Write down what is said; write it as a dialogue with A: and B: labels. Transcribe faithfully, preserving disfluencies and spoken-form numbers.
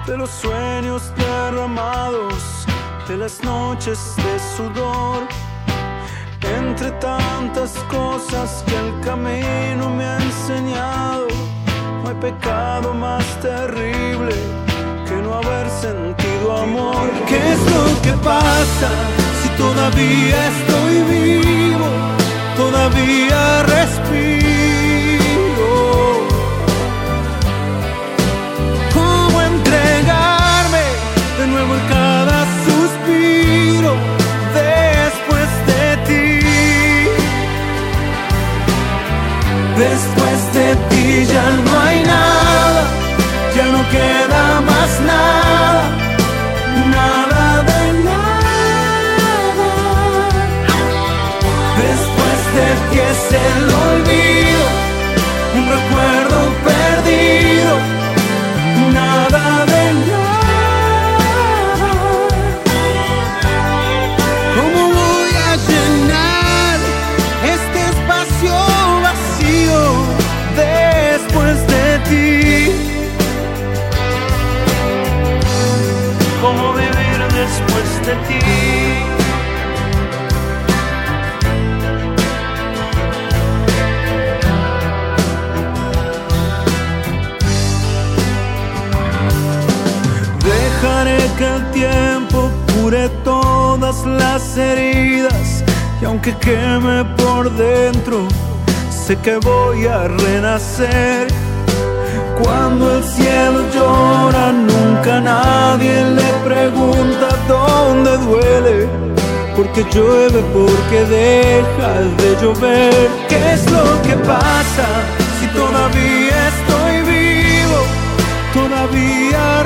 A: de los sueños derramados, de las noches de sudor. Entre tantas cosas que el camino me ha enseñado, no hay pecado más terrible que no haber sentido amor. ¿Qué es lo que pasa si todavía estoy vivo? Todavía respiro. ¿Cómo entregarme de nuevo en cada suspiro después de ti? Después de ti ya no hay nada, ya no queda más nada, nada de nada. Después de ti es el olvido, un recuerdo perdido, nada de nada. ¿Cómo voy a llenar este espacio vacío después de ti? ¿Cómo vivir después de ti? Dejaré que el tiempo cure todas las heridas, y aunque queme por dentro, sé que voy a renacer. Cuando el cielo llora, nunca nadie le pregunta dónde duele, porque llueve, porque deja de llover. ¿Qué es lo que pasa si todavía estoy vivo? Todavía